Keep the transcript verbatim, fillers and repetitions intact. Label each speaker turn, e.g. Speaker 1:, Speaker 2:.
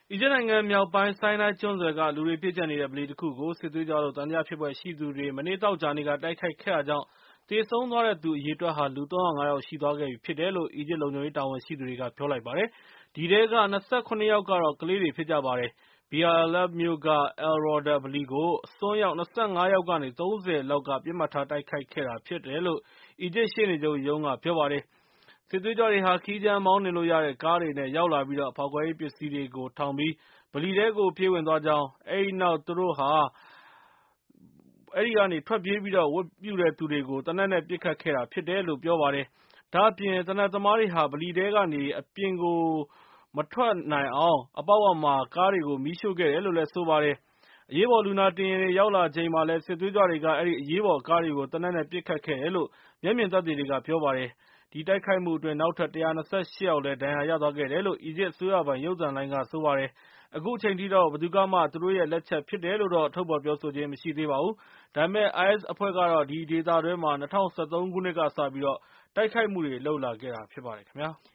Speaker 1: အီဂျစ်နိုင်ငံမြောက်ပိုင်း ဆိုင်းနိုင်းကျွန်းဆွယ်က လူတွေပြည့်ကျပ်နေတဲ့ ဗလီတခုကို စစ်သွေးကြွလို့ သံသယဖြစ်ဖွယ်ရှိသူတွေ မနေ့သောကြာနေ့က တိုက်ခိုက်ခဲ့တာကြောင့် သေဆုံးသွားတဲ့သူ အရေအတွက်ဟာ လူ ၃၀၅ ယောက်ရှိသွားခဲ့ပြီဖြစ်တယ်လို့ အီဂျစ်လုံခြုံရေးတာဝန်ရှိသူတွေက ပြောလိုက်ပါတယ်။ အဲဒီထဲက ၂၇ ယောက်ကတော့ ကလေးတွေဖြစ်ကြပါတယ်။ Bir al-Arab မြို့က Al-Rawda ဗလီကို အစွန်းရောက် ၂၅ ယောက်ကနေ ၃၀ လောက်က ပစ်မှတ်ထားတိုက်ခိုက်ခဲ့တာဖြစ်တယ်လို့ အီဂျစ်ရှေ့နေချုပ်ရုံးက ပြောပါတယ်။ စစ်သွေးကြွတွေဟာ ခရီးကြမ်းမောင်းနှင်လို့ရတဲ့ ကားတွေနဲ့ ရောက်လာပြီး ဖောက်ခွဲရေးပစ္စည်းတွေကို ထောင်ပြီး ဗလီထဲကို ပြေးဝင်သွားကြောင်း၊ အဲဒီနောက် သူတို့ဟာ အဲဒီကနေ ထွက်ပြေးပြီး ဝတ်ပြုတဲ့သူတွေကို သေနတ်နဲ့ ပစ်ခတ်ခဲ့တာဖြစ်တယ်လို့ ပြောပါတယ်။ ဒါ့အပြင် သေနတ်သမားတွေဟာ ဗလီထဲကနေ အပြင်ကိုမထွက်နိုင်အောင် အပေါက်ဝမှာ ကားတွေကို မီးရှို့ခဲ့တယ်လို့ ဆိုပါတယ်။ အရေးပေါ်လူနာတင်ယာဉ်တွေ ရောက်လာချိန်မှာလည်း စစ်သွေးကြွတွေက အဲဒီအရေးပေါ်ကားတွေကို သေနတ်နဲ့ ပစ်ခတ်ခဲ့တယ်လို့ မျက်မြင်သက်သေတွေက ပြောပါတယ်။ ဒီတိုက်ခိုက်မှုအတွင်း နောက်ထပ် ၁၂၈ ယောက်လည်း ဒဏ်ရာရသွားခဲ့တယ်လို့ အီဂျစ်အစိုးရပိုင် ရုပ်သံလိုင်းက ဆိုပါတယ်။ အခုချိန်ထိတော့ ဘယ်သူကမှ သူတို့ရဲ့လက်ချက်ဖြစ်တယ်လို့ ထုတ်ဖော်ပြောဆိုခြင်း မရှိသေးပါဘူး။ ဒါပေမဲ့ အိုင်အက်စ်အဖွဲ့ကတော့ ဒီဒေသတွင်းမှာ ၂၀၁၃ ခုနှစ်ကစပြီး တိုက်ခိုက်မှုတွေ လုပ်လာခဲ့တာဖြစ်ပါတယ်ခင်ဗျာ။